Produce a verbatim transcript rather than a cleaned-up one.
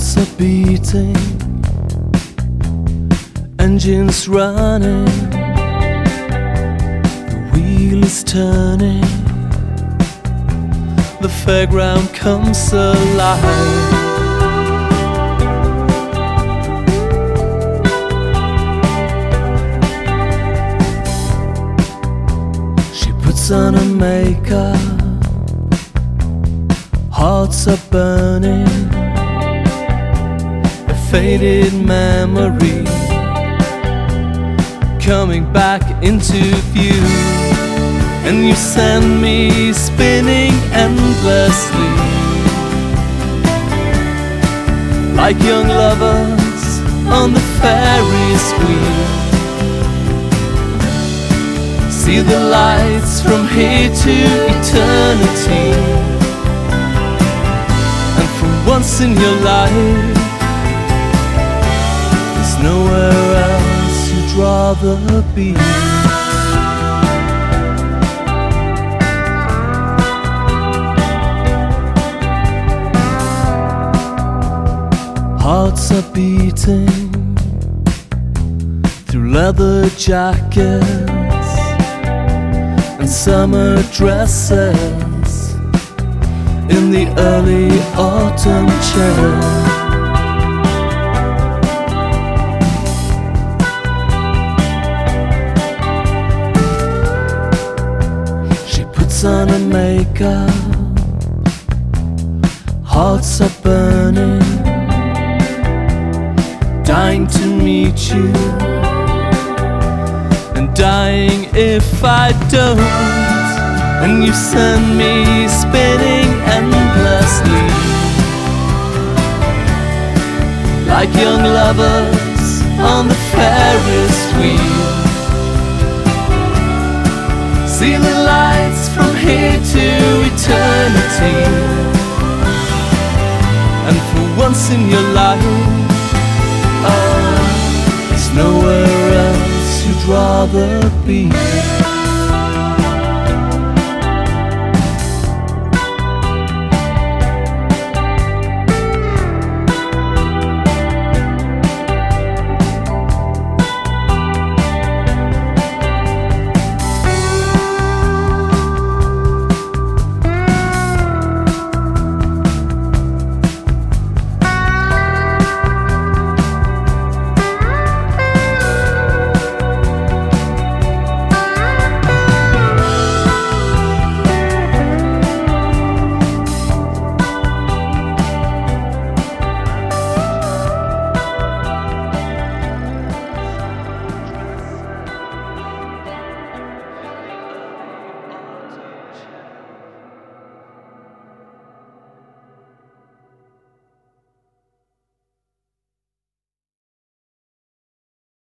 Hearts are beating, engines running, the wheel is turning, the fairground comes alive. She puts on her makeup, hearts are burning, a faded memory coming back into view. And you send me spinning endlessly, like young lovers on the Ferris wheel. See the lights from here to eternity, and for once in your life there's nowhere else you'd rather be. Hearts are beating through leather jackets and summer dresses in the early autumn chill. She puts on her makeup, hearts are burning, dying to meet you, and dying if I don't. And you send me spinning endlessly, like young lovers on the Ferris wheel. See the lights from here to eternity, and for once in your life, oh, there's nowhere else you'd rather be.